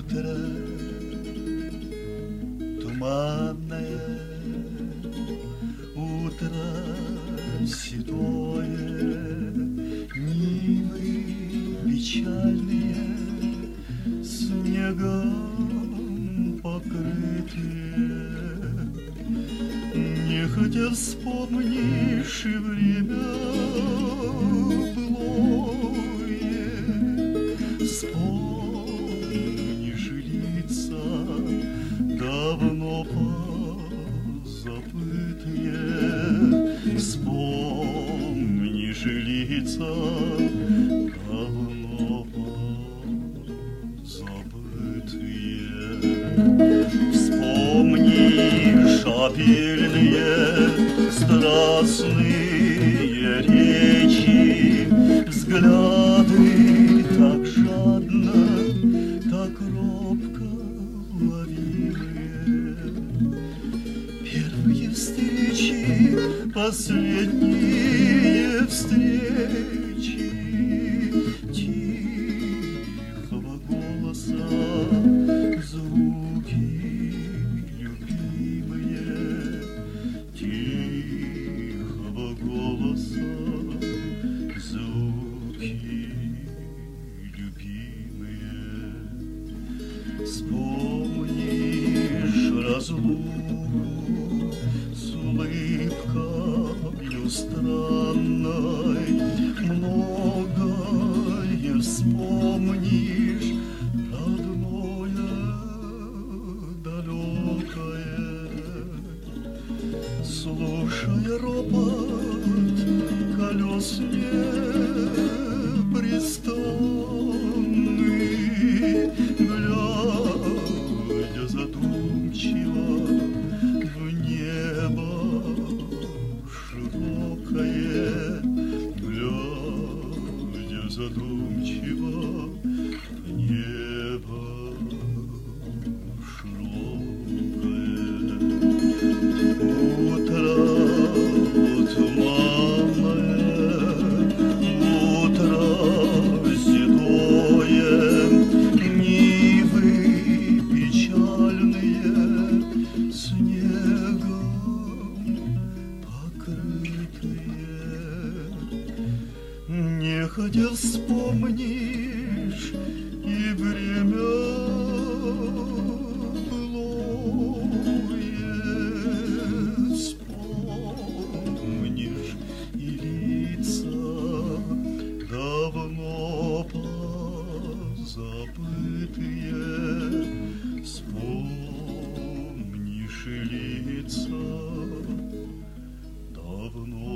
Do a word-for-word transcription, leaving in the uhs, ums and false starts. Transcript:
Утро туманное, утро седое, нивы печальные, снегом покрытые. Нехотя вспомнишь и время былое, вспомнишь лица давно позабытые, вспомнишь лица давно позабытые, вспомнишь обильные страстные речи, взгляды так жадно, так робко ловимые, первые встречи, последние встречи тихого голоса, звуки любимые, тихого голоса, звуки любимые. Вспомнишь разлуку с улыбкою странной, многое вспомнишь, родное, далекое, слушая ропот колес непрестанный, глядя задумчиво в небо широкое, глядя задумчиво в небо широкое. Утро туманное, утро седое, нивы печальные, снегом покрытые. Нехотя вспомнишь и время былое, вспомнишь и лица давно позабытые, вспомнишь и лица давно